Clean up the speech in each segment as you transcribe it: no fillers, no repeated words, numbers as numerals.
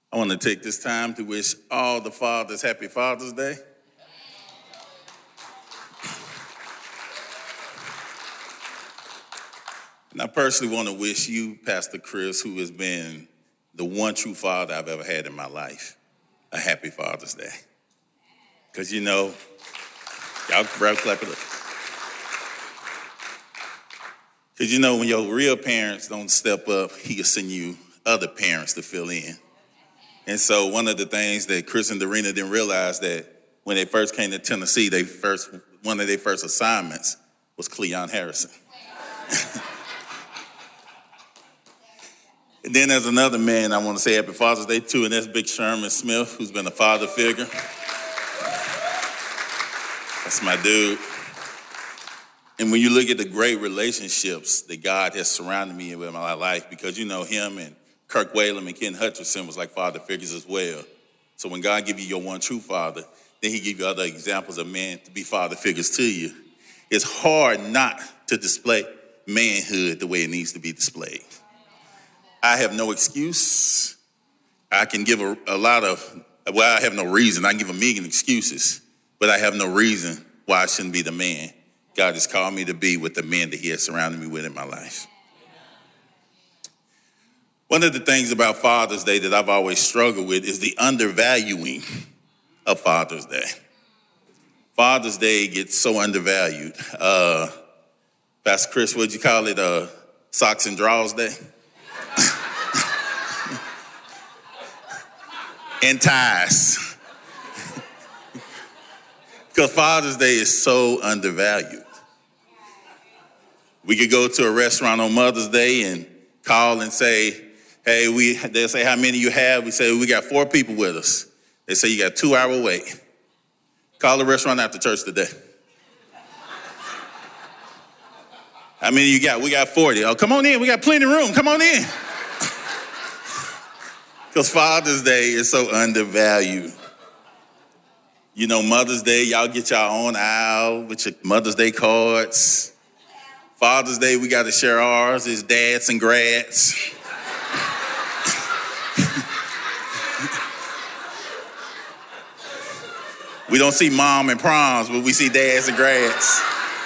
I want to take this time to wish all the fathers happy Father's Day. And I personally want to wish you, Pastor Chris, who has been the one true father I've ever had in my life, a happy Father's Day. Because y'all clap it up. Because when your real parents don't step up, he can send you other parents to fill in. And so one of the things that Chris and Darina didn't realize that when they first came to Tennessee, one of their first assignments was Cleon Harrison. And then there's another man I want to say happy Father's Day to, and that's Big Sherman Smith, who's been a father figure. That's my dude. And when you look at the great relationships that God has surrounded me with in my life, because him and Kirk Whalum and Ken Hutcherson was like father figures as well. So when God give you your one true father, then he give you other examples of men to be father figures to you. It's hard not to display manhood the way it needs to be displayed. I have no excuse. I can give I have no reason. I can give a million excuses, but I have no reason why I shouldn't be the man God has called me to be with the men that he has surrounded me with in my life. One of the things about Father's Day that I've always struggled with is the undervaluing of Father's Day. Father's Day gets so undervalued. Pastor Chris, what'd you call it? Socks and drawers day? And ties. Because Father's Day is so undervalued. We could go to a restaurant on Mother's Day and call and say, hey, they'll say, how many you have? We say, we got 4 people with us. They say, you got a 2-hour wait. Call the restaurant after church today. How many you got? We got 40. Oh, come on in. We got plenty of room. Come on in. Because Father's Day is so undervalued. Mother's Day, y'all get your own aisle with your Mother's Day cards. Father's Day, we got to share ours. It's dads and grads. We don't see mom and proms, but we see dads and grads.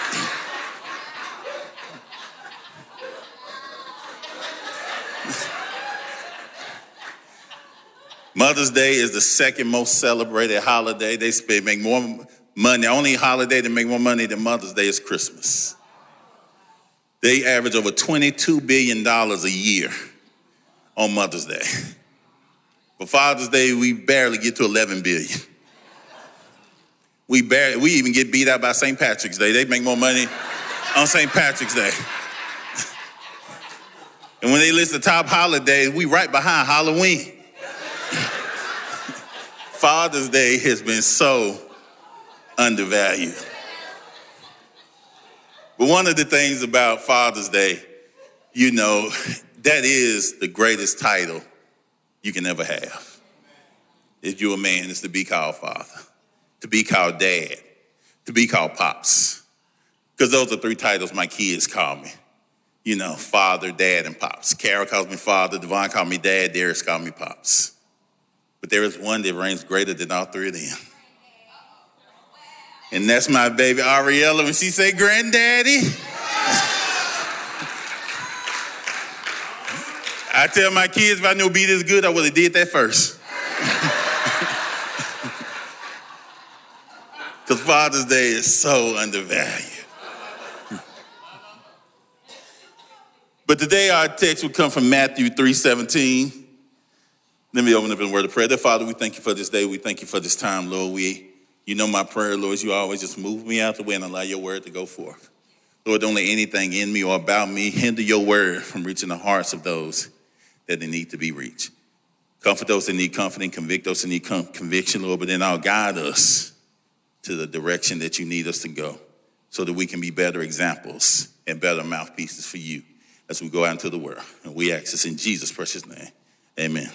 Mother's Day is the second most celebrated holiday. They make more money. The only holiday that make more money than Mother's Day is Christmas. They average over $22 billion a year on Mother's Day. For Father's Day, we barely get to $11 billion. We even get beat out by St. Patrick's Day. They make more money on St. Patrick's Day. And when they list the top holidays, we right behind Halloween. Father's Day has been so undervalued. But one of the things about Father's Day, that is the greatest title you can ever have. If you're a man, is to be called father, to be called dad, to be called pops. Because those are 3 titles my kids call me. Father, dad, and pops. Kara calls me father, Devon calls me dad, Darius calls me pops. But there is one that reigns greater than all 3 of them. And that's my baby Ariella when she say granddaddy. I tell my kids if I knew it'd be this good, I would have did that first. Because Father's Day is so undervalued. But today our text will come from Matthew 3:17. Let me open up in a word of prayer. Dear Father, we thank you for this day. We thank you for this time, Lord. My prayer, Lord, is you always just move me out the way and allow your word to go forth. Lord, don't let anything in me or about me hinder your word from reaching the hearts of those that they need to be reached. Comfort those that need comfort and convict those that need conviction, Lord, but then I'll guide us to the direction that you need us to go so that we can be better examples and better mouthpieces for you as we go out into the world. And we ask this in Jesus' precious name. Amen.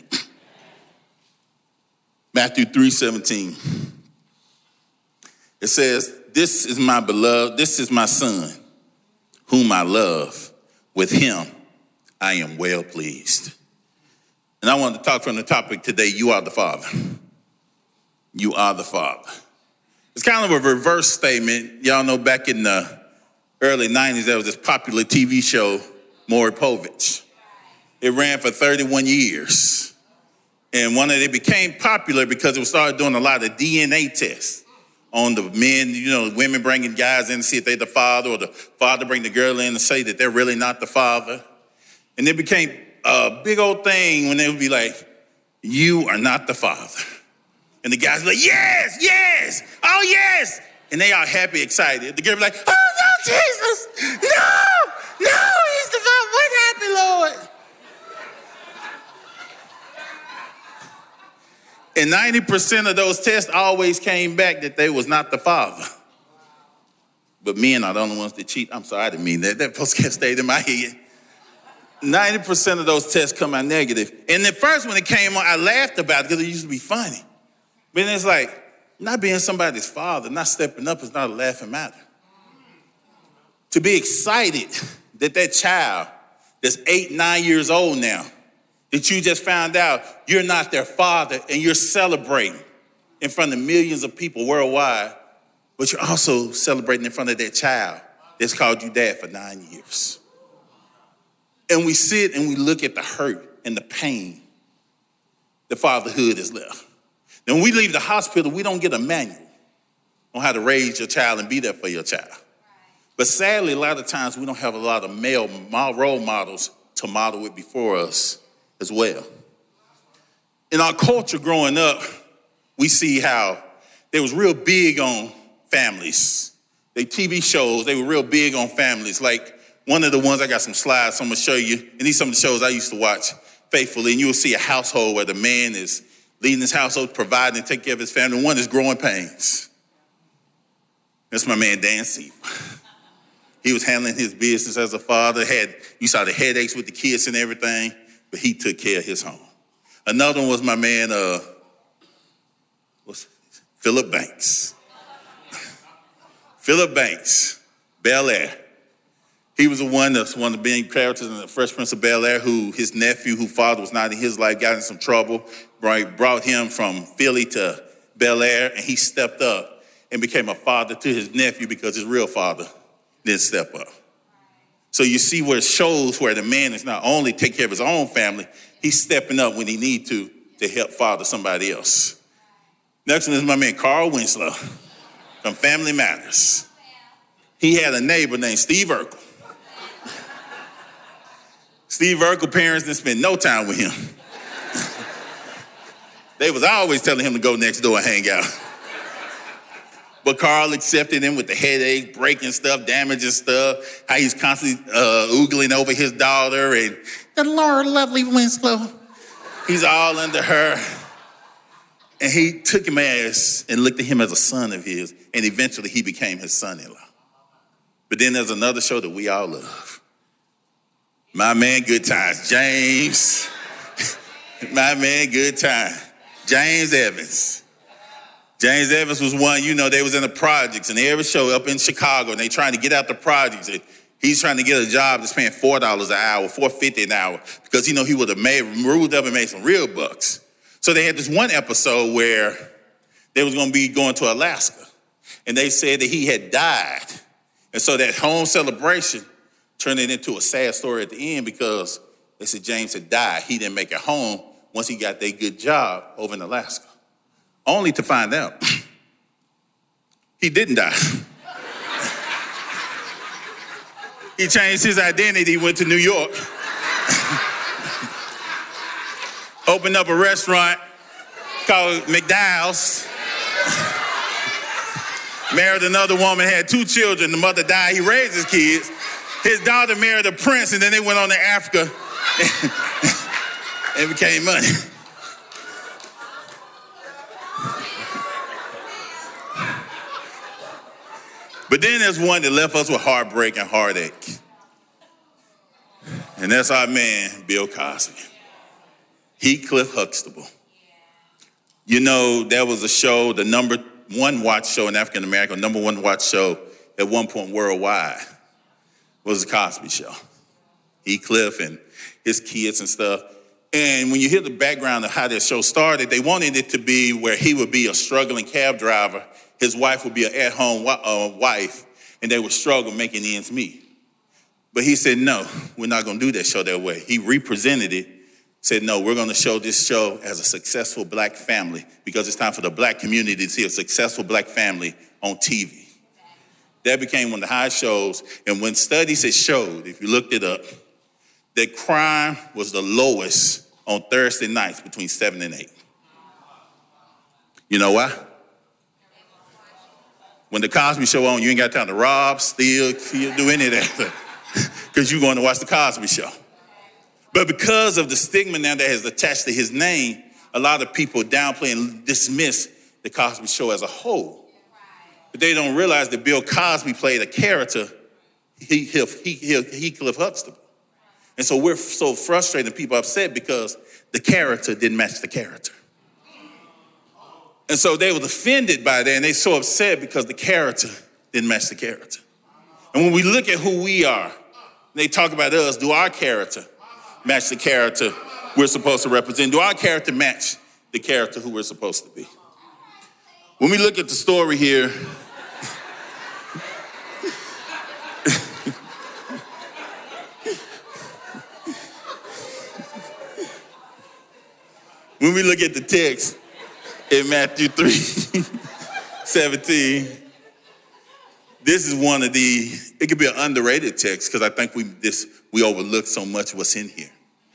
Matthew 3:17. It says, this is my beloved, this is my son, whom I love. With him I am well pleased. And I want to talk from the topic today, you are the Father. You are the Father. It's kind of a reverse statement. Y'all know back in the early 90s, there was this popular TV show, Maury Povich. It ran for 31 years. And it became popular because it started doing a lot of DNA tests on the men, women bringing guys in to see if they're the father, or the father bring the girl in to say that they're really not the father. And it became a big old thing when they would be like, you are not the father. And the guys would be like, yes, yes, oh yes. And they are happy, excited. The girl would be like, oh no, Jesus, no, he's the father. What happened, Lord? And 90% of those tests always came back that they was not the father. But men are the only ones that cheat. I'm sorry, I didn't mean that. That postcard stayed in my head. 90% of those tests come out negative. And at first when it came on, I laughed about it because it used to be funny. But then it's like, not being somebody's father, not stepping up is not a laughing matter. To be excited that that child that's 8, 9 years old now, that you just found out you're not their father and you're celebrating in front of millions of people worldwide, but you're also celebrating in front of that child that's called you dad for 9 years. And we sit and we look at the hurt and the pain that fatherhood has left. Then when we leave the hospital, we don't get a manual on how to raise your child and be there for your child. But sadly, a lot of times we don't have a lot of male role models to model it before us as well. In our culture growing up, we see how they was real big on families. They TV shows, they were real big on families. Like one of the ones, I got some slides, so I'm gonna show you. And these are some of the shows I used to watch faithfully. And you will see a household where the man is leading his household, providing and taking care of his family. One is Growing Pains. That's my man, Dan Seaver. He was handling his business as a father. You saw the headaches with the kids and everything, but he took care of his home. Another one was my man, Philip Banks. Philip Banks, Bel Air. He was one of the main characters in the Fresh Prince of Bel Air, who his nephew, whose father was not in his life, got in some trouble, brought him from Philly to Bel Air, and he stepped up and became a father to his nephew because his real father didn't step up. So you see where it shows where the man is not only taking care of his own family, he's stepping up when he needs to help father somebody else. Next one is my man Carl Winslow from Family Matters. He had a neighbor named Steve Urkel. Steve Urkel parents didn't spend no time with him. They was always telling him to go next door and hang out. But Carl accepted him with the headache, breaking stuff, damaging stuff, how he's constantly oogling over his daughter, and the Lord lovely Winslow. He's all under her. And he took him and looked at him as a son of his, and eventually he became his son-in-law. But then there's another show that we all love. My man, Good Times, James. My man, Good Time, James Evans. James Evans was one, they was in the projects, and they ever show up in Chicago, and they trying to get out the projects. And he's trying to get a job that's paying $4 an hour, $4.50 an hour, because he would have moved up and made some real bucks. So they had this one episode where they was going to be going to Alaska, and they said that he had died. And so that home celebration turned it into a sad story at the end because they said James had died. He didn't make it home once he got that good job over in Alaska. Only to find out he didn't die. He changed his identity, went to New York, opened up a restaurant called McDowell's, married another woman, had 2 children. The mother died, he raised his kids. His daughter married a prince, and then they went on to Africa and became money. But then there's one that left us with heartbreak and heartache. And that's our man, Bill Cosby. Heathcliff Huxtable. There was a show, the number 1 watch show in African America, number 1 watch show at one point worldwide was the Cosby Show. Heathcliff and his kids and stuff. And when you hear the background of how that show started, they wanted it to be where he would be a struggling cab driver, his wife would be an at-home wife, and they would struggle making ends meet. But he said, no, we're not going to do that show that way. He represented it, said, no, we're going to show this show as a successful black family because it's time for the black community to see a successful black family on TV. That became one of the highest shows. And when studies had showed, if you looked it up, that crime was the lowest on Thursday nights between 7 and 8. You know why? When the Cosby Show on, you ain't got time to rob, steal, kill, do any of that because you're going to watch the Cosby Show. But because of the stigma now that has attached to his name, a lot of people downplay and dismiss the Cosby Show as a whole. But they don't realize that Bill Cosby played a character, Heathcliff Huxtable. And so we're so frustrated and people upset because the character didn't match the character. And so they was offended by that and they so upset because the character didn't match the character. And when we look at who we are, they talk about us, do our character match the character we're supposed to represent? Do our character match the character who we're supposed to be? When we look at the story here, when we look at the text in Matthew 3:17, this is one of it could be an underrated text because I think we overlook so much what's in here.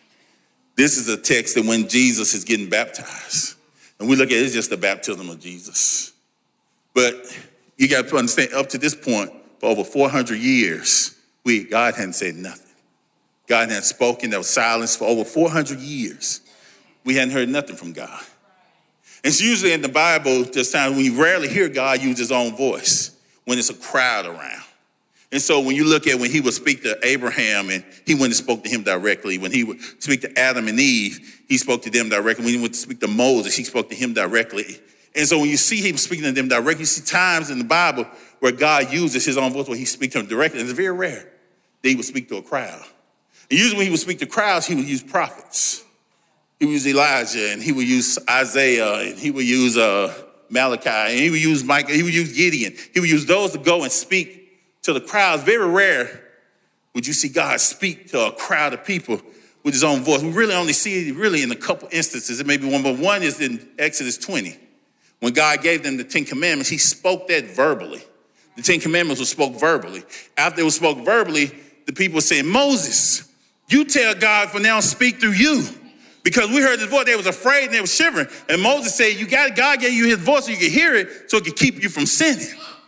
This is a text that when Jesus is getting baptized, and we look at it, it's just the baptism of Jesus. But you got to understand, up to this point, for over 400 years, God hadn't said nothing. God hadn't spoken. There was silence for over 400 years. We hadn't heard nothing from God. It's usually in the Bible, there's times when you rarely hear God use his own voice, when it's a crowd around. And so when you look at when he would speak to Abraham and he went and spoke to him directly. When he would speak to Adam and Eve, he spoke to them directly. When he went to speak to Moses, he spoke to him directly. And so when you see him speaking to them directly, you see times in the Bible where God uses his own voice where he speaks to them directly. And it's very rare that he would speak to a crowd. And usually when he would speak to crowds, he would use prophets. He would use Elijah, and he would use Isaiah, and he would use Malachi, and he would use Micah, he would use Gideon. He would use those to go and speak to the crowds. Very rare would you see God speak to a crowd of people with his own voice. We really only see it really in a couple instances. It may be one, but one is in Exodus 20. When God gave them the 10 Commandments, he spoke that verbally. The 10 Commandments were spoke verbally. After it was spoke verbally, the people were saying, Moses, you tell God for now speak through you. Because we heard his voice, they was afraid and they were shivering. And Moses said, God gave you his voice so you could hear it, so it could keep you from sinning.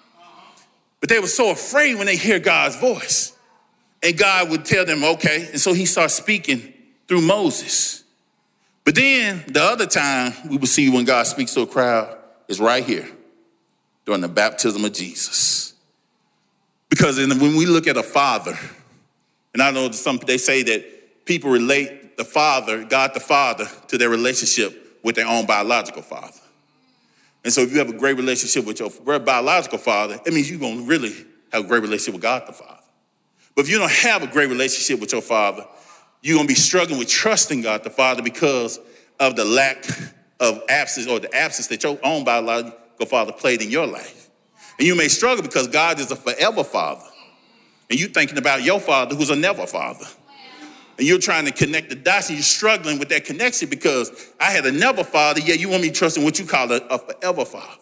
But they were so afraid when they hear God's voice. And God would tell them, okay. And so he starts speaking through Moses. But then the other time we would see when God speaks to a crowd is right here during the baptism of Jesus. Because when we look at a father, and I know they say that people relate the Father, God the Father, to their relationship with their own biological father. And so if you have a great relationship with your biological father, it means you're going to really have a great relationship with God the Father. But if you don't have a great relationship with your father, you're going to be struggling with trusting God the Father because of the lack of absence or the absence that your own biological father played in your life. And you may struggle because God is a forever father. And you're thinking about your father who's a never father. And you're trying to connect the dots and you're struggling with that connection because I had a never father, yet you want me trusting what you call a forever father.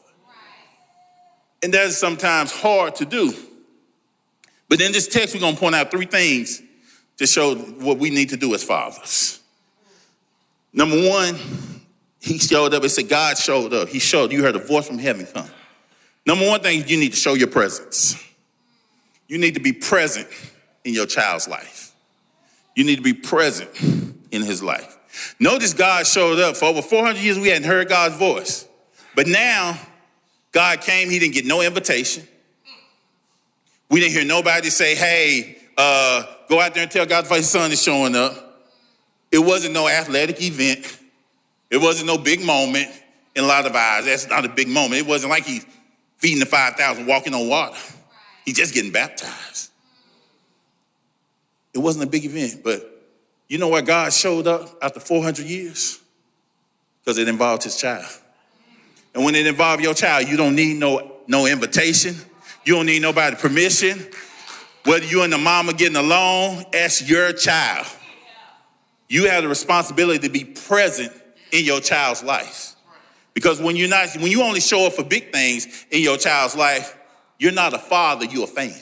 And that is sometimes hard to do. But in this text, we're going to point out 3 things to show what we need to do as fathers. Number 1, he showed up. It said God showed up. He showed, you heard a voice from heaven come. Number 1 thing, you need to show your presence. You need to be present in your child's life. You need to be present in his life. Notice God showed up. For over 400 years, we hadn't heard God's voice. But now, God came. He didn't get no invitation. We didn't hear nobody say, hey, go out there and tell God his son is showing up. It wasn't no athletic event. It wasn't no big moment in a lot of eyes. That's not a big moment. It wasn't like he's feeding the 5,000, walking on water. He's just getting baptized. It wasn't a big event, but You know why God showed up after 400 years? Because it involved his child. And when it involves your child, you don't need no invitation. You don't need nobody's permission. Whether you and the mama getting along, that's your child. You have the responsibility to be present in your child's life. Because when you only show up for big things in your child's life, you're not a father, you're a fan.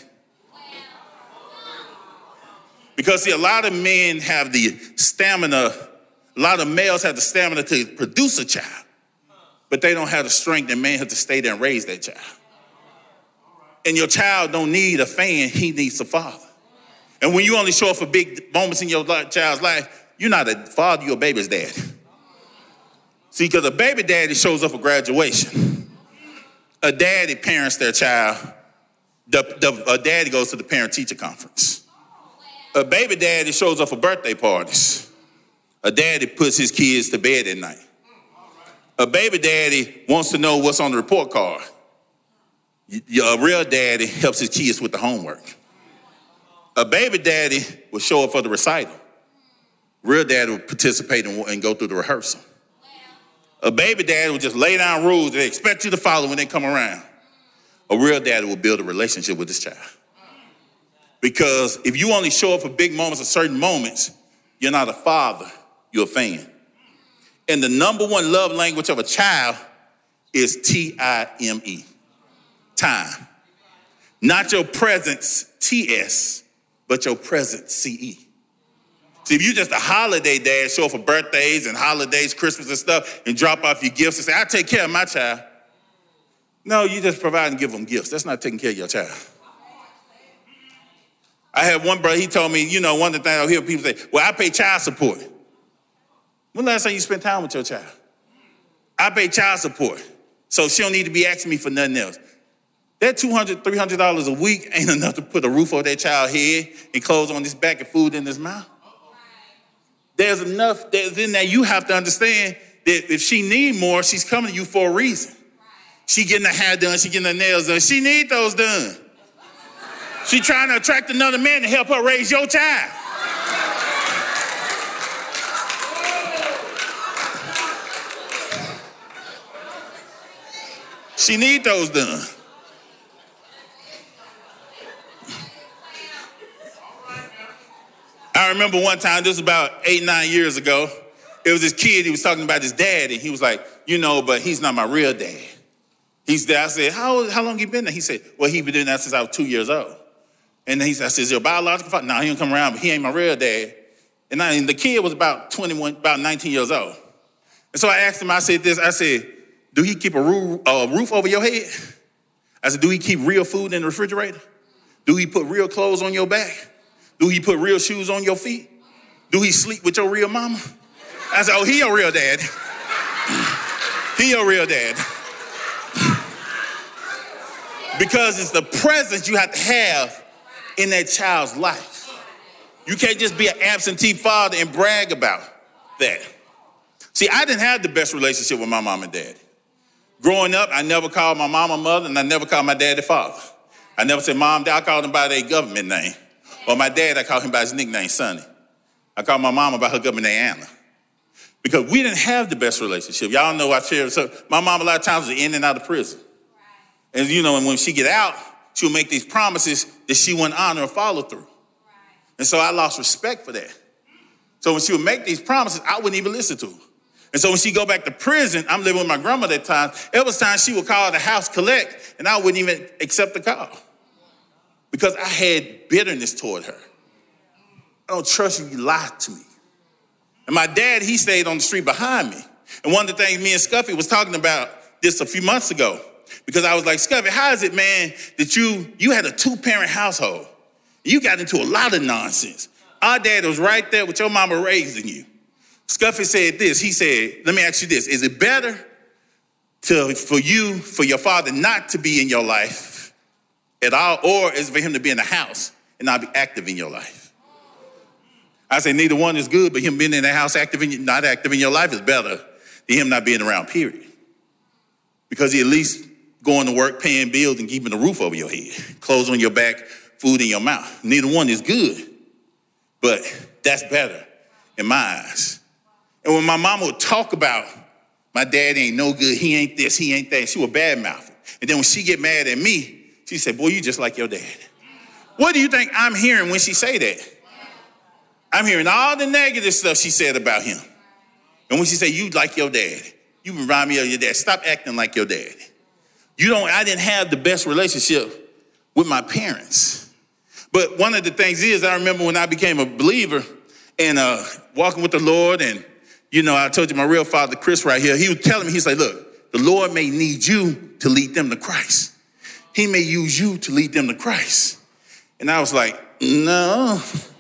Because see, a lot of men have the stamina, a lot of males have the stamina to produce a child, but they don't have the strength and manhood to stay there and raise that child. And your child don't need a fan, he needs a father. And when you only show up for big moments in your child's life, you're not a father, you're a baby's daddy. See, because a baby daddy shows up for graduation. A daddy parents their child. A daddy goes to the parent-teacher conference. A baby daddy shows up for birthday parties. A daddy puts his kids to bed at night. A baby daddy wants to know what's on the report card. A real daddy helps his kids with the homework. A baby daddy will show up for the recital. Real daddy will participate and go through the rehearsal. A baby daddy will just lay down rules that they expect you to follow when they come around. A real daddy will build a relationship with his child. Because if you only show up for big moments or certain moments, you're not a father, you're a fan. And the number one love language of a child is T-I-M-E, time. Not your presence, T-S, but your presence, C-E. See, if you just a holiday dad, show up for birthdays and holidays, Christmas and stuff, and drop off your gifts and say, I take care of my child. No, you just provide and give them gifts. That's not taking care of your child. I had one brother, he told me, one of the things I hear people say, well, I pay child support. When last time you spent time with your child? I pay child support, so she don't need to be asking me for nothing else. That $200, $300 a week ain't enough to put a roof over that child's head and clothes on his back and food in his mouth. There's in there you have to understand that if she need more, she's coming to you for a reason. She getting her hair done, she getting her nails done. She need those done. She trying to attract another man to help her raise your child. She need those done. I remember one time, this was about 8-9 years ago, it was this kid, he was talking about his dad, and he was like, but he's not my real dad. He's there. I said, how long you been there? He said, well, he been doing that since I was 2 years old. And then I said, is your biological father? No, he don't come around, but he ain't my real dad. And the kid was about 19 years old. And so I asked him, I said, do he keep a roof over your head? I said, do he keep real food in the refrigerator? Do he put real clothes on your back? Do he put real shoes on your feet? Do he sleep with your real mama? I said, he your real dad. He your real dad. Because it's the presence you have to have in that child's life. You can't just be an absentee father and brag about that. See, I didn't have the best relationship with my mom and dad. Growing up, I never called my mama mother, and I never called my daddy father. I never said mom, dad. I called him by their government name. Or my dad, I called him by his nickname, Sonny. I called my mama by her government name, Anna. Because we didn't have the best relationship. Y'all know I shared. So my mom a lot of times was in and out of prison. And and when she get out, she'll make these promises that she wouldn't honor or follow through. And so I lost respect for that. So when she would make these promises, I wouldn't even listen to her. And so when she go back to prison, I'm living with my grandma at that time. There was times she would call the house collect, and I wouldn't even accept the call. Because I had bitterness toward her. I don't trust you lie to me. And my dad, he stayed on the street behind me. And one of the things me and Scuffy was talking about this a few months ago, because I was like, Scuffy, how is it, man, that you had a 2-parent household? You got into a lot of nonsense. Our dad was right there with your mama raising you. Scuffy said this. He said, let me ask you this. Is it better for your father not to be in your life at all, or is it for him to be in the house and not be active in your life? I say neither one is good, but him being in the house not active in your life is better than him not being around, period. Because he at least going to work, paying bills, and keeping a roof over your head, clothes on your back, food in your mouth. Neither one is good, but that's better. in my eyes. And when my mama would talk about my dad ain't no good, he ain't this, he ain't that, she would badmouth it. And then when she get mad at me, she said, boy, you just like your dad. What do you think I'm hearing when she say that? I'm hearing all the negative stuff she said about him. And when she say, you like your dad, you remind me of your dad. Stop acting like your dad. I didn't have the best relationship with my parents. But one of the things is, I remember when I became a believer and walking with the Lord, and, I told you my real father, Chris, right here, he was telling me, he's like, look, the Lord may need you to lead them to Christ. He may use you to lead them to Christ. And I was like, no.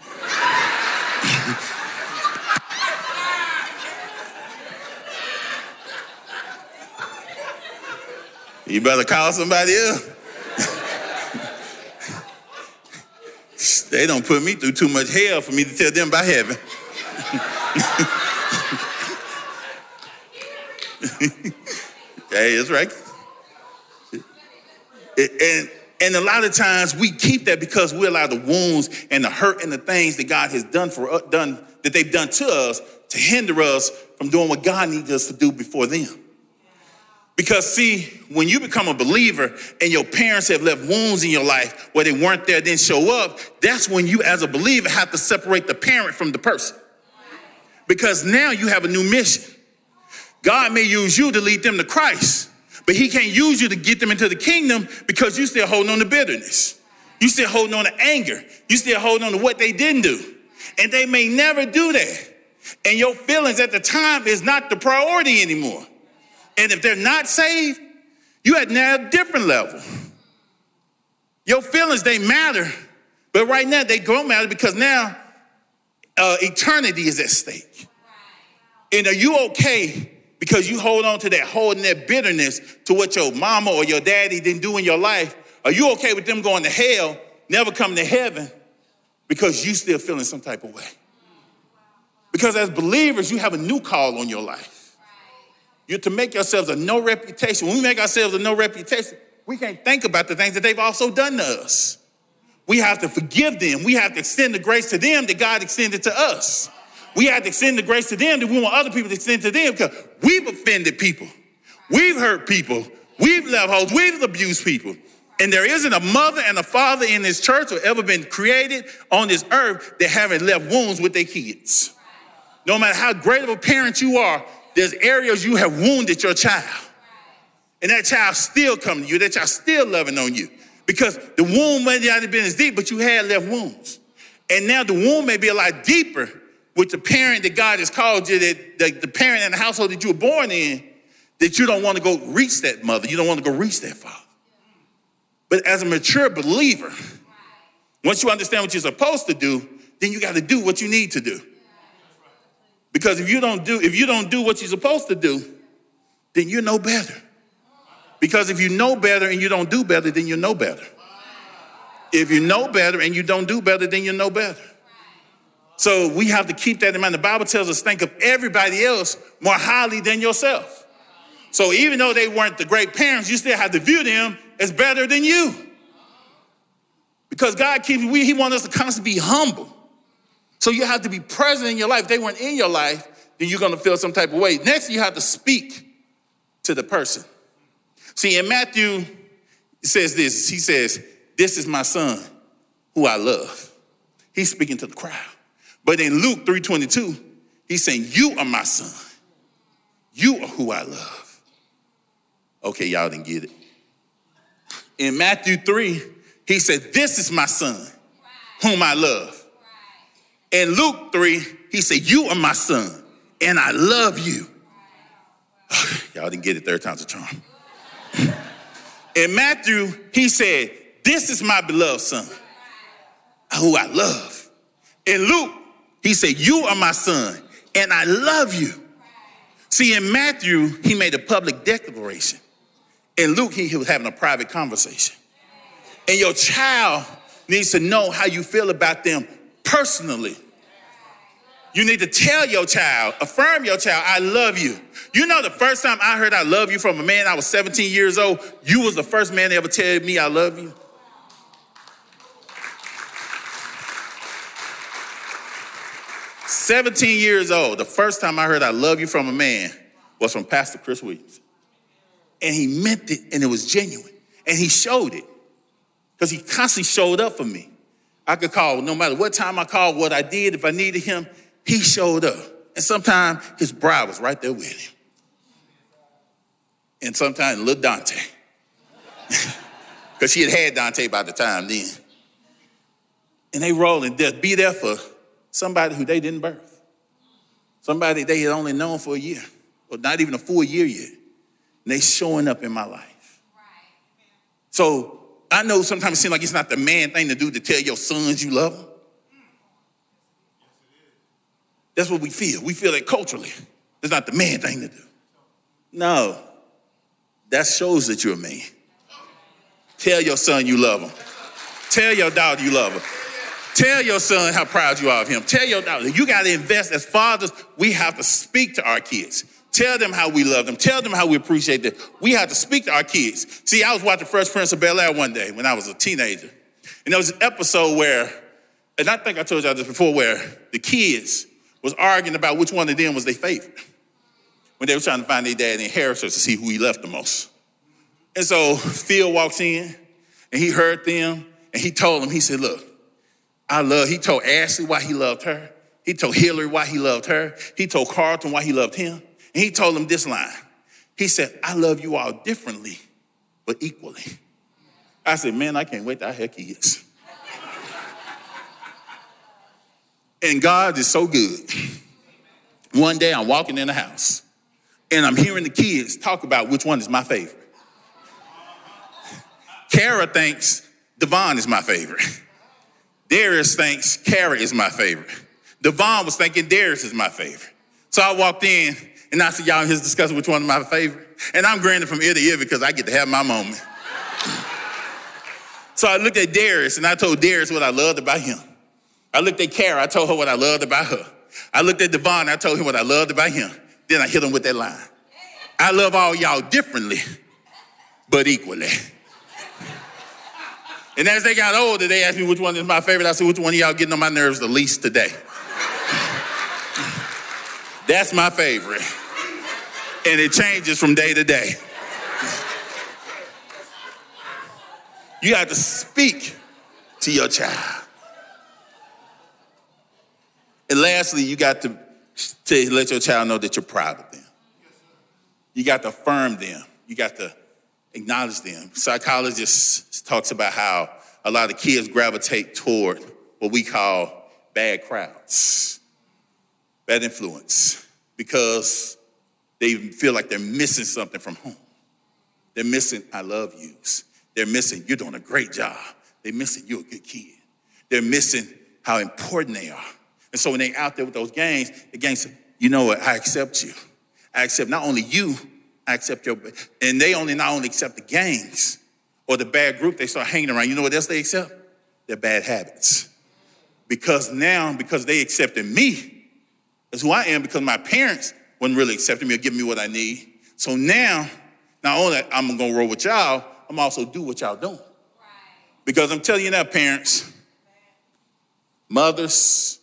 You better call somebody else. They don't put me through too much hell for me to tell them about heaven. Hey, that's right. And a lot of times we keep that because we allow the wounds and the hurt and the things that God has done that they've done to us to hinder us from doing what God needs us to do before them. Because see, when you become a believer and your parents have left wounds in your life where they weren't there, didn't show up, that's when you as a believer have to separate the parent from the person. Because now you have a new mission. God may use you to lead them to Christ, but he can't use you to get them into the kingdom because you still holding on to bitterness. You still holding on to anger. You still holding on to what they didn't do. And they may never do that. And your feelings at the time is not the priority anymore. And if they're not saved, you at now a different level. Your feelings, they matter. But right now, they don't matter because now eternity is at stake. And are you okay because you hold on to that, holding that bitterness to what your mama or your daddy didn't do in your life? Are you okay with them going to hell, never coming to heaven because you still feeling some type of way? Because as believers, you have a new call on your life. You're to make yourselves a no reputation. When we make ourselves a no reputation, we can't think about the things that they've also done to us. We have to forgive them. We have to extend the grace to them that God extended to us. We have to extend the grace to them that we want other people to extend to them because we've offended people. We've hurt people. We've left holes. We've abused people. And there isn't a mother and a father in this church or ever been created on this earth that haven't left wounds with their kids. No matter how great of a parent you are, there's areas you have wounded your child. And that child still coming to you. That child still loving on you. Because the wound may not have been as deep, but you had left wounds. And now the wound may be a lot deeper with the parent that God has called you, that the parent in the household that you were born in, that you don't want to go reach that mother. You don't want to go reach that father. But as a mature believer, once you understand what you're supposed to do, then you got to do what you need to do. Because if you don't do what you're supposed to do, then you know better. Because if you know better and you don't do better, then you know better. If you know better and you don't do better, then you know better. So we have to keep that in mind. The Bible tells us think of everybody else more highly than yourself. So even though they weren't the great parents, you still have to view them as better than you. Because God he wants us to constantly be humble. So you have to be present in your life. If they weren't in your life, then you're going to feel some type of way. Next, you have to speak to the person. See, in Matthew, it says this. He says, this is my son who I love. He's speaking to the crowd. But in Luke 3:22, he's saying, you are my son. You are who I love. Okay, y'all didn't get it. In Matthew 3, he said, this is my son whom I love. In Luke 3, he said, you are my son, and I love you. Y'all didn't get it, third time's a charm. In Matthew, he said, this is my beloved son, who I love. In Luke, he said, you are my son, and I love you. See, in Matthew, he made a public declaration. In Luke, he was having a private conversation. And your child needs to know how you feel about them personally. You need to tell your child, affirm your child, I love you. You know, the first time I heard I love you from a man, I was 17 years old. You was the first man to ever tell me I love you. 17 years old, the first time I heard I love you from a man was from Pastor Chris Williams. And he meant it, and it was genuine. And he showed it because he constantly showed up for me. I could call no matter what time I called, what I did, if I needed him, he showed up. And sometimes his bride was right there with him. And sometimes little Dante. Because she had Dante by the time then. And they roll and just be there for somebody who they didn't birth. Somebody they had only known for a year, or not even a full year yet. And they showing up in my life. So I know sometimes it seems like it's not the man thing to do to tell your sons you love them. That's what we feel. We feel that culturally. It's not the man thing to do. No, that shows that you're a man. Tell your son you love him. Tell your daughter you love her. Tell your son how proud you are of him. Tell your daughter, you got to invest. As fathers, we have to speak to our kids. Tell them how we love them. Tell them how we appreciate them. We have to speak to our kids. See, I was watching Fresh Prince of Bel-Air one day when I was a teenager. And there was an episode where, and I think I told y'all this before, where the kids was arguing about which one of them was their favorite. When they were trying to find their dad in inheritance to see who he left the most. And so Phil walks in and he heard them and he told them, he said, look, he told Ashley why he loved her. He told Hillary why he loved her. He told Carlton why he loved him. And he told them this line. He said, I love you all differently, but equally. I said, man, I can't wait till I have kids. And God is so good. One day I'm walking in the house and I'm hearing the kids talk about which one is my favorite. Kara thinks Devon is my favorite. Darius thinks Kara is my favorite. Devon was thinking Darius is my favorite. So I walked in and I said, y'all here's discussing which one is my favorite. And I'm grinning from ear to ear because I get to have my moment. So I looked at Darius and I told Darius what I loved about him. I looked at Kara, I told her what I loved about her. I looked at Devon, I told him what I loved about him. Then I hit him with that line. I love all y'all differently, but equally. And as they got older, they asked me which one is my favorite. I said, which one of y'all getting on my nerves the least today? That's my favorite. And it changes from day to day. You have to speak to your child. And lastly, you got to let your child know that you're proud of them. You got to affirm them. You got to acknowledge them. Psychologists talks about how a lot of kids gravitate toward what we call bad crowds, bad influence, because they feel like they're missing something from home. They're missing I love yous. They're missing you're doing a great job. They're missing you're a good kid. They're missing how important they are. And so when they're out there with those gangs, the gang say, you know what, I accept you. I accept not only you, I accept your, and they not only accept the gangs or the bad group they start hanging around. You know what else they accept? Their bad habits. Because they accepted me as who I am because my parents wasn't really accepting me or giving me what I need. So now, not only I'm going to roll with y'all, I'm also do what y'all doing. Right. Because I'm telling you now, parents, mothers,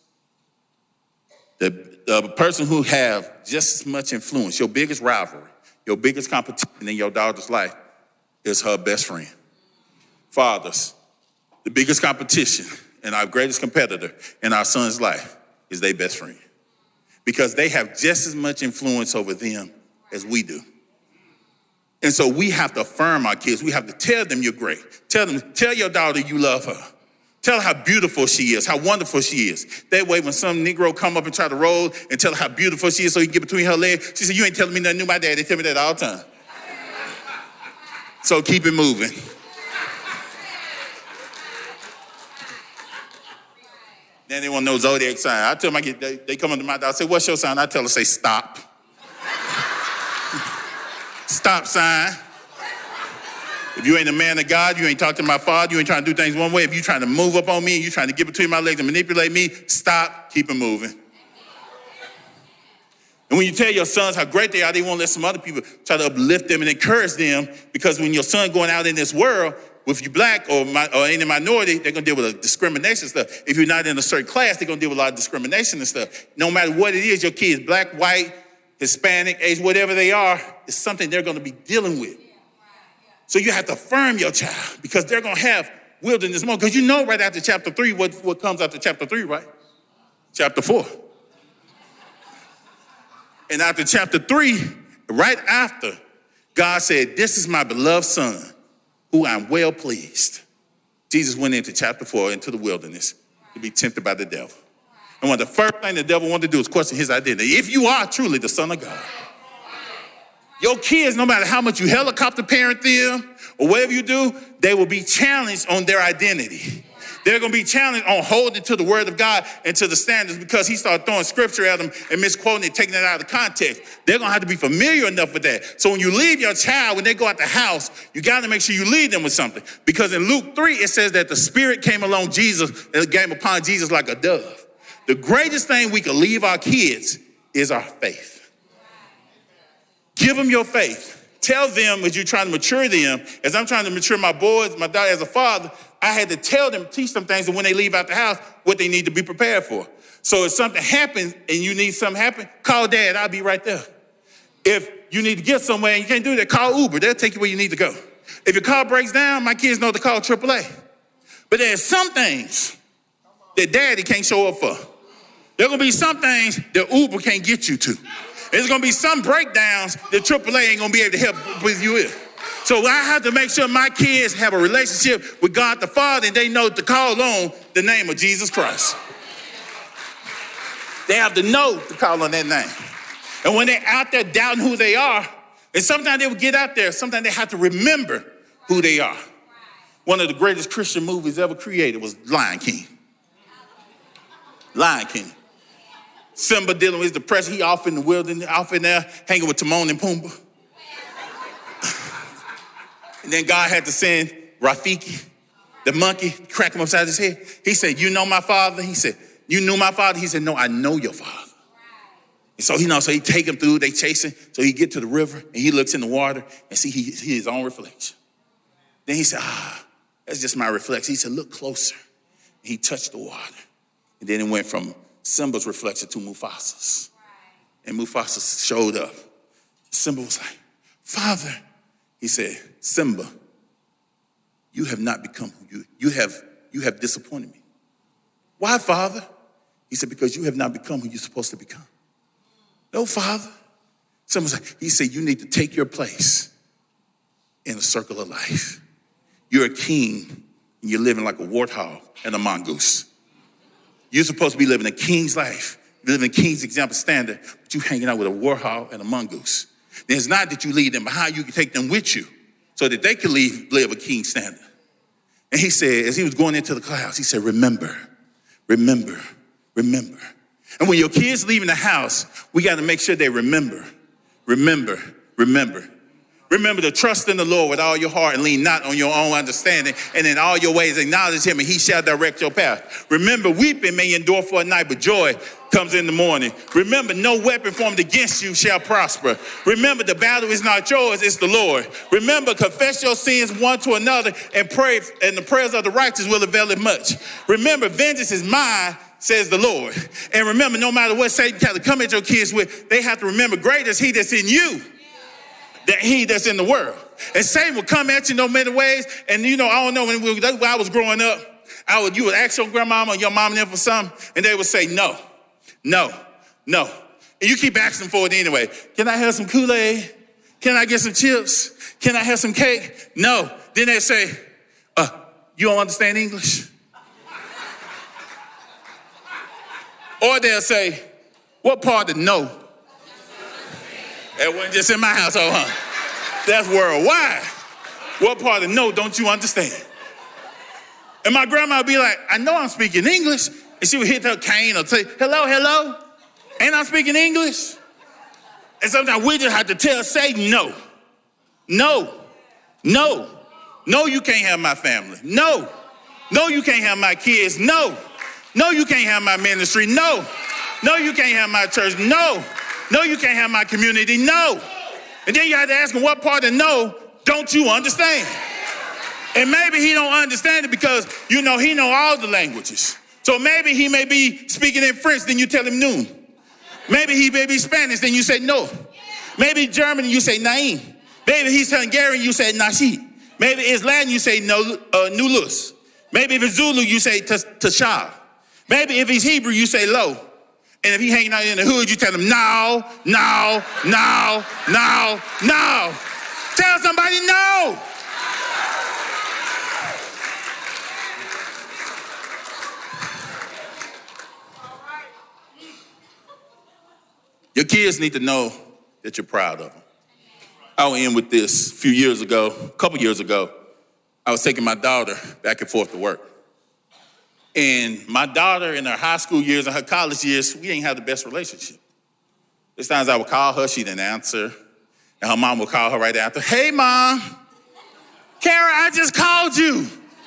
the person who have just as much influence, your biggest rivalry, your biggest competition in your daughter's life is her best friend. Fathers, the biggest competition and our greatest competitor in our son's life is their best friend. Because they have just as much influence over them as we do. And so we have to affirm our kids. We have to tell them you're great. Tell your daughter you love her. Tell her how beautiful she is, how wonderful she is. That way when some Negro come up and try to roll and tell her how beautiful she is so he can get between her legs, she said, you ain't telling me nothing new. My dad, they tell me that all the time. So keep it moving. Then they want to know zodiac sign. I tell them, they come into my door, I say, what's your sign? I tell her, say, stop. Stop sign. If you ain't a man of God, you ain't talking to my father, you ain't trying to do things one way. If you trying to move up on me and you trying to get between my legs and manipulate me, stop, keep it moving. And when you tell your sons how great they are, they won't let some other people try to uplift them and encourage them, because when your son going out in this world, if you're black or any minority, they're going to deal with discrimination stuff. If you're not in a certain class, they're going to deal with a lot of discrimination and stuff. No matter what it is, your kids, black, white, Hispanic, Asian, whatever they are, it's something they're going to be dealing with. So you have to affirm your child because they're going to have wilderness moment. Because you know right after chapter 3, what comes after chapter 3, right? Chapter 4. And after chapter 3, right after, God said, this is my beloved son, who I'm well pleased. Jesus went into chapter 4, into the wilderness, to be tempted by the devil. And one of the first things the devil wanted to do is question his identity. If you are truly the Son of God, your kids, no matter how much you helicopter parent them or whatever you do, they will be challenged on their identity. They're going to be challenged on holding to the word of God and to the standards because he started throwing scripture at them and misquoting it, taking it out of the context. They're going to have to be familiar enough with that. So when you leave your child, when they go out the house, you got to make sure you lead them with something. Because in Luke 3, it says that the Spirit came along Jesus and it came upon Jesus like a dove. The greatest thing we can leave our kids is our faith. Give them your faith. Tell them as you're trying to mature them, as I'm trying to mature my boys, my daughter as a father, I had to tell them, teach them things, and when they leave out the house, what they need to be prepared for. So if something happens and you need something happen, call Dad, I'll be right there. If you need to get somewhere and you can't do that, call Uber, they'll take you where you need to go. If your car breaks down, my kids know to call AAA. But there's some things that Daddy can't show up for. There are going to be some things that Uber can't get you to. There's going to be some breakdowns that AAA ain't going to be able to help with you with. So I have to make sure my kids have a relationship with God the Father and they know to call on the name of Jesus Christ. They have to know to call on that name. And when they're out there doubting who they are, and sometimes they will get out there, sometimes they have to remember who they are. One of the greatest Christian movies ever created was Lion King. Lion King. Simba dealing with his depression. He off in the wilderness, off in there, hanging with Timon and Pumbaa. And then God had to send Rafiki, the monkey, crack him upside his head. He said, you know my father? He said, you knew my father? He said, no, I know your father. And so he take him through, they chase him. So he get to the river and he looks in the water and see his own reflection. Then he said, that's just my reflection. He said, look closer. And he touched the water. And then it went from Simba's reflection to Mufasa's. And Mufasa showed up. Simba was like, Father. He said, Simba, you have not become who you have disappointed me. Why, Father? He said, because you have not become who you're supposed to become. No, Father. Simba said, he said, you need to take your place in the circle of life. You're a king and you're living like a warthog and a mongoose. You're supposed to be living a king's life, living a king's example standard, but you're hanging out with a warthog and a mongoose. It's not that you lead them behind, you can take them with you so that they can live a king standard. And he said, as he was going into the clouds, he said, remember, remember, remember. And when your kids leaving the house, we got to make sure they remember, remember, remember. Remember to trust in the Lord with all your heart and lean not on your own understanding. And in all your ways acknowledge him and he shall direct your path. Remember, weeping may endure for a night, but joy comes in the morning. Remember, no weapon formed against you shall prosper. Remember, the battle is not yours, it's the Lord. Remember, confess your sins one to another and pray, and the prayers of the righteous will avail it much. Remember, vengeance is mine, says the Lord. And remember, no matter what Satan tries to come at your kids with, they have to remember, greater is he that's in you than he that's in the world. And Satan will come at you no many ways. And I don't know, when I was growing up, you would ask your grandmama or your mom and them for something, and they would say, no, no, no. And you keep asking for it anyway. Can I have some Kool-Aid? Can I get some chips? Can I have some cake? No. Then they say, you don't understand English? Or they'll say, what part of no? That wasn't just in my household, huh? That's worldwide. What part of no don't you understand? And my grandma would be like, I know I'm speaking English. And she would hit her cane or say, hello, hello. Ain't I speaking English? And sometimes we just have to tell Satan, no, no, no. No, you can't have my family. No, no, you can't have my kids. No, no, you can't have my ministry. No, no, you can't have my church. No. No, you can't have my community. No. And then you have to ask him, what part of no don't you understand? And maybe he don't understand it because, he know all the languages. So maybe he may be speaking in French, then you tell him noon. Maybe he may be Spanish, then you say no. Maybe German, you say naim. Maybe he's Hungarian, you say nashi. Maybe it's Latin, you say nulus. Maybe if it's Zulu, you say tasha. Maybe if he's Hebrew, you say lo. And if he hanging out in the hood, you tell him no. Tell somebody no. Your kids need to know that you're proud of them. I'll end with this. A couple years ago, I was taking my daughter back and forth to work. And my daughter in her high school years and her college years, we ain't had the best relationship. There's times I would call her, she didn't answer. And her mom would call her right after. Hey, Mom. Kara, I just called you.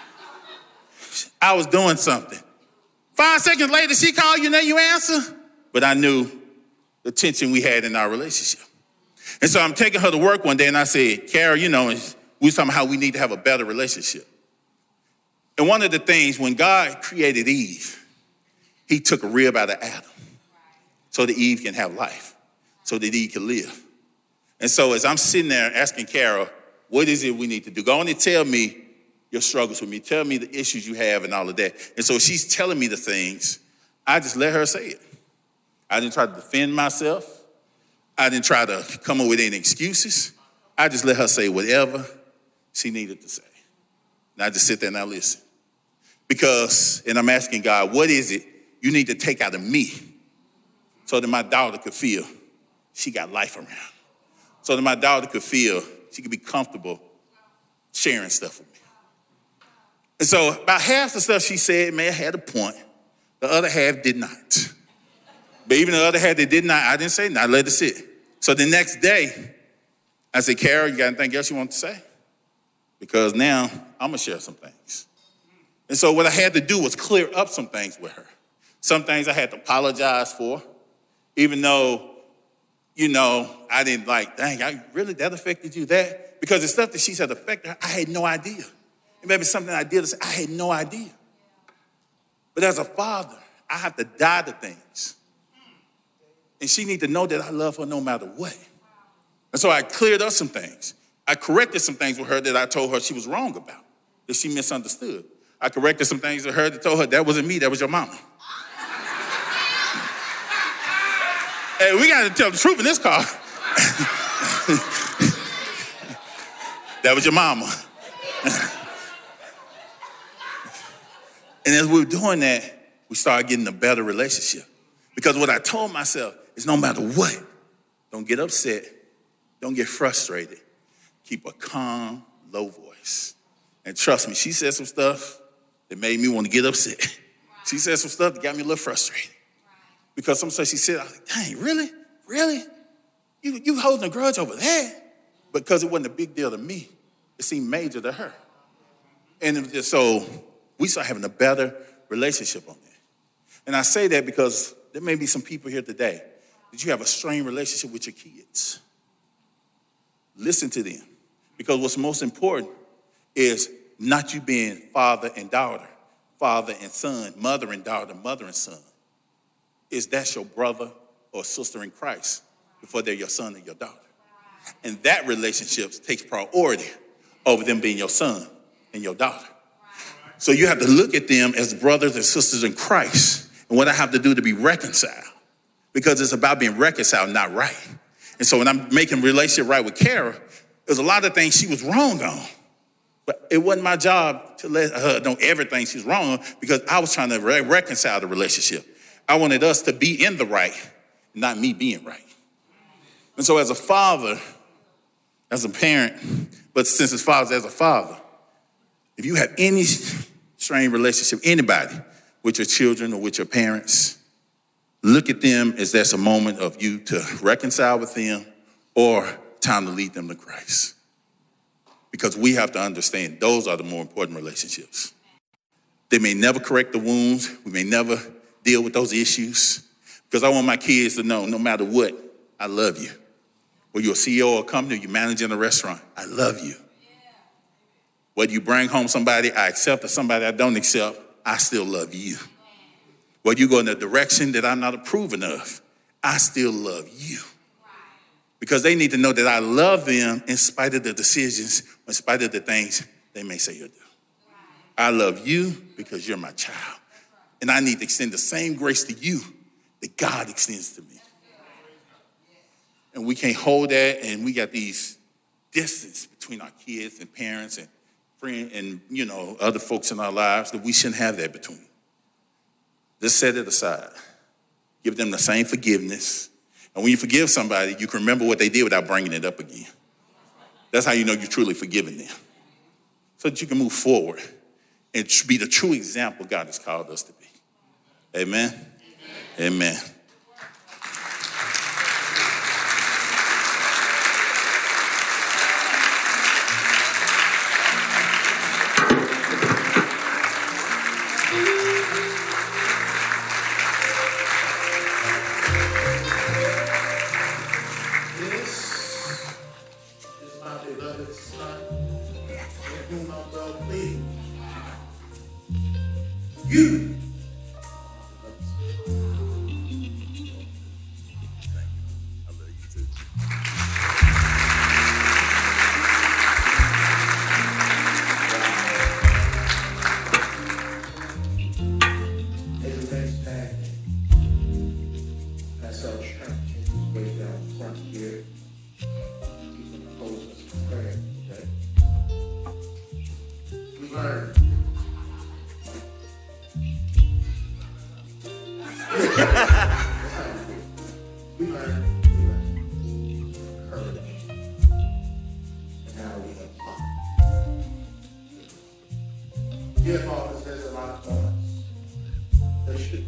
I was doing something. 5 seconds later, she called you, now you answer. But I knew the tension we had in our relationship. And so I'm taking her to work one day and I said, Kara, we were talking about how we need to have a better relationship. And one of the things, when God created Eve, he took a rib out of Adam so that Eve can have life, so that Eve can live. And so as I'm sitting there asking Kara, what is it we need to do? Go on and tell me your struggles with me. Tell me the issues you have and all of that. And so she's telling me the things. I just let her say it. I didn't try to defend myself. I didn't try to come up with any excuses. I just let her say whatever she needed to say. And I just sit there and I listen. And I'm asking God, what is it you need to take out of me so that my daughter could feel she got life around? So that my daughter could feel she could be comfortable sharing stuff with me. And so about half the stuff she said may have had a point. The other half did not. But even the other half that did not, I didn't say nothing. I let it sit. So the next day, I said, Kara, you got anything else you want to say? Because now I'm going to share some things. And so what I had to do was clear up some things with her. Some things I had to apologize for, even though, I didn't that affected you, that? Because the stuff that she said affected her, I had no idea. It may be something I did, I had no idea. But as a father, I have to die to things. And she needs to know that I love her no matter what. And so I cleared up some things. I corrected some things with her that I told her she was wrong about, that she misunderstood. I corrected some things with her that told her that wasn't me, that was your mama. Hey, we got to tell the truth in this car. That was your mama. And as we were doing that, we started getting a better relationship. Because what I told myself is no matter what, don't get upset, don't get frustrated. Keep a calm, low voice. And trust me, she said some stuff that made me want to get upset. She said some stuff that got me a little frustrated. Because some stuff she said, I was like, dang, really? Really? You holding a grudge over that? Because it wasn't a big deal to me. It seemed major to her. And so we started having a better relationship on that. And I say that because there may be some people here today that you have a strained relationship with your kids. Listen to them. Because what's most important is not you being father and daughter, father and son, mother and daughter, mother and son. Is that your brother or sister in Christ before they're your son and your daughter? And that relationship takes priority over them being your son and your daughter. So you have to look at them as brothers and sisters in Christ and what I have to do to be reconciled, because it's about being reconciled, not right. And so when I'm making relationship right with Kara, there's a lot of things she was wrong on, but it wasn't my job to let her know everything she's wrong on, because I was trying to reconcile the relationship. I wanted us to be in the right, not me being right. And so as a father, as a parent, but since it's father as a father, if you have any strained relationship, anybody, with your children or with your parents, look at them as that's a moment of you to reconcile with them or time to lead them to Christ. Because we have to understand those are the more important relationships. They may never correct the wounds. We may never deal with those issues. Because I want my kids to know, no matter what, I love you. Whether you're a CEO of a company or you're managing a restaurant, I love you. Whether you bring home somebody I accept or somebody I don't accept, I still love you. Whether you go in a direction that I'm not approving of, I still love you. Because they need to know that I love them in spite of the decisions, in spite of the things they may say or do. I love you because you're my child. And I need to extend the same grace to you that God extends to me. And we can't hold that, and we got these distance between our kids and parents and friends and, other folks in our lives that we shouldn't have that between. Just set it aside. Give them the same forgiveness. And when you forgive somebody, you can remember what they did without bringing it up again. That's how you know you're truly forgiving them. So that you can move forward and be the true example God has called us to be. Amen? Amen. You. I love you too. Everything's packed. That's our church. Way down front here. Keep them close us in prayer, okay? We learned. We learned courage and how we apply. Dear fathers, there's a lot of thoughts. There should.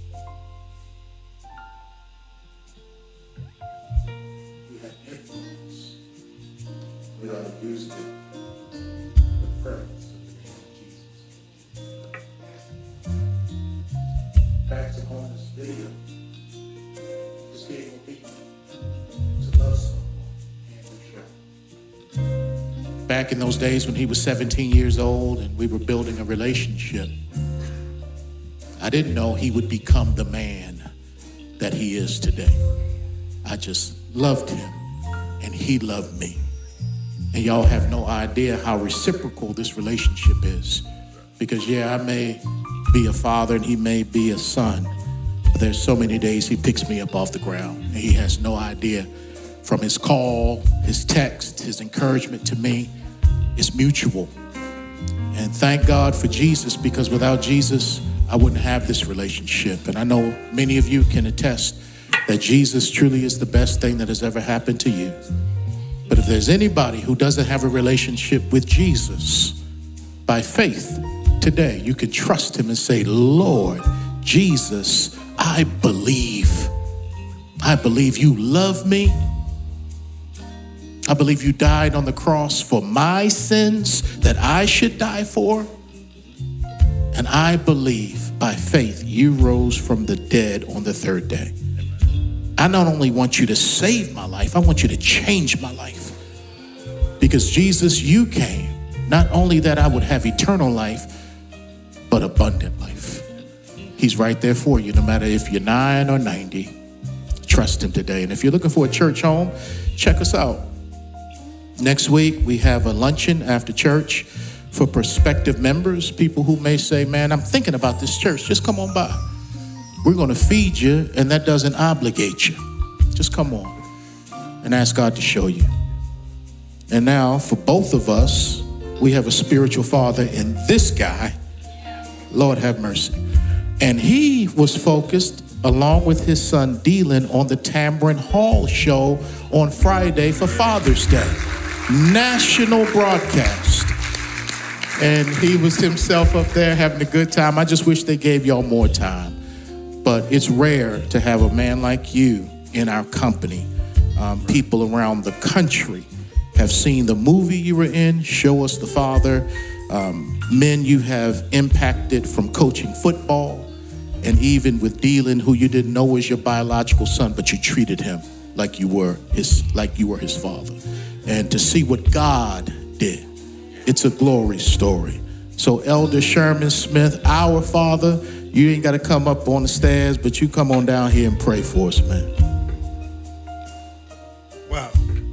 We have influence. We ought to use it with purpose in the name of Jesus. Back to home this video. Just being obedient to love someone and to show. Back in those days when he was 17 years old and we were building a relationship, I didn't know he would become the man that he is today. I just loved him and he loved me. And y'all have no idea how reciprocal this relationship is. Because I may be a father and he may be a son, but there's so many days he picks me up off the ground and he has no idea. From his call, his text, his encouragement to me, it's mutual. And thank God for Jesus, because without Jesus, I wouldn't have this relationship. And I know many of you can attest that Jesus truly is the best thing that has ever happened to you. But if there's anybody who doesn't have a relationship with Jesus by faith, today you can trust him and say, Lord Jesus, I believe. I believe you love me. I believe you died on the cross for my sins that I should die for. And I believe by faith you rose from the dead on the third day. I not only want you to save my life, I want you to change my life. Because Jesus, you came, not only that I would have eternal life, but abundant life. He's right there for you, no matter if you're 9 or 90. Trust him today. And if you're looking for a church home, check us out. Next week, we have a luncheon after church for prospective members, people who may say, man, I'm thinking about this church. Just come on by. We're going to feed you, and that doesn't obligate you. Just come on and ask God to show you. And now, for both of us, we have a spiritual father in this guy. Lord have mercy. And he was focused, along with his son Dylan, on the Tamron Hall show on Friday for Father's Day. National broadcast. And he was himself up there having a good time. I just wish they gave y'all more time. But it's rare to have a man like you in our company. People around the country have seen the movie you were in, Show Us the Father. Men you have impacted from coaching football, and even with Dylan, who you didn't know was your biological son, but you treated him like you were his father. And to see what God did It's a glory story. So Elder Sherman Smith, our father, you ain't got to come up on the stairs, but you come on down here and pray for us, man. Wow.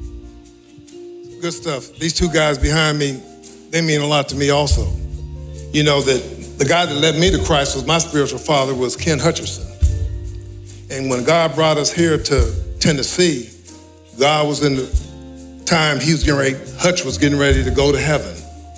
Good stuff. These two guys behind me, they mean a lot to me also. You know that the guy that led me to Christ was my spiritual father, was Ken Hutcherson. And when God brought us here to Tennessee, God was in the time Hutch was getting ready to go to heaven.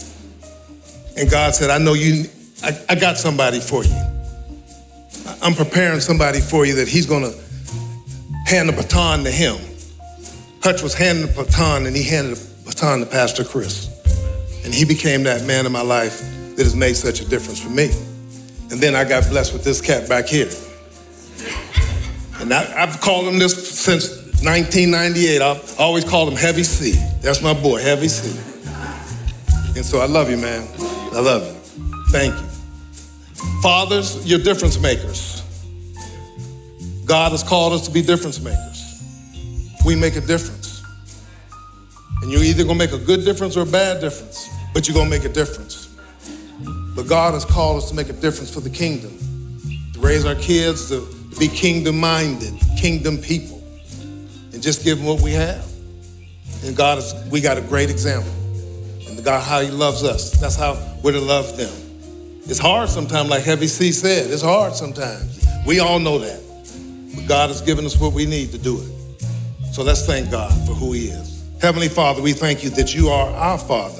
And God said, I know I got somebody for you. I'm preparing somebody for you that he's gonna hand the baton to him. Hutch was handing the baton, and he handed the baton to Pastor Chris. And he became that man in my life that has made such a difference for me. And then I got blessed with this cat back here. And I've called him this since 1998. I've always called him Heavy C. That's my boy, Heavy C. And so I love you, man. I love you. Thank you. Fathers, you're difference makers. God has called us to be difference makers. We make a difference. And you're either gonna make a good difference or a bad difference, but you're gonna make a difference. But God has called us to make a difference for the kingdom, to raise our kids to be kingdom-minded, kingdom people, and just give them what we have. And we got a great example. And God, how he loves us. That's how we're to love them. It's hard sometimes, like Heavy C said. It's hard sometimes. We all know that. But God has given us what we need to do it. So let's thank God for who he is. Heavenly Father, we thank you that you are our Father.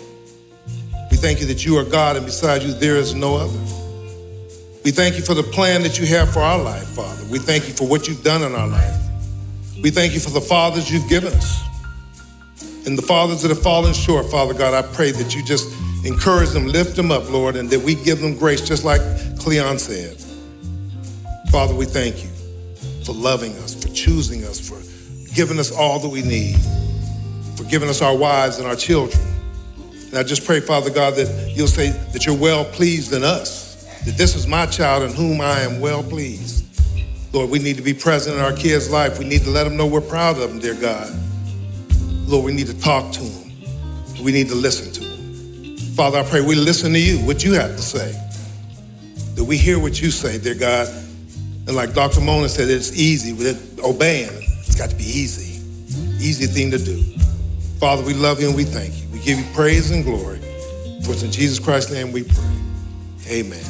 We thank you that you are God, and beside you there is no other. We thank you for the plan that you have for our life, Father. We thank you for what you've done in our life. We thank you for the fathers you've given us. And the fathers that have fallen short, Father God, I pray that you just encourage them, lift them up, Lord, and that we give them grace, just like Cleon said. Father, we thank you for loving us, for choosing us, for giving us all that we need, for giving us our wives and our children. And I just pray, Father God, that you'll say that you're well pleased in us, that this is my child in whom I am well pleased. Lord, we need to be present in our kids' life. We need to let them know we're proud of them, dear God. Lord, we need to talk to them. We need to listen to them. Father, I pray we listen to you, what you have to say, that we hear what you say, dear God. And like Dr. Mona said, it's easy. With obeying, it's got to be easy. Easy thing to do. Father, we love you and we thank you. We give you praise and glory. For it's in Jesus Christ's name we pray. Amen.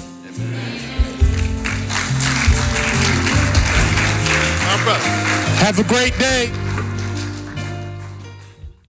Have a great day.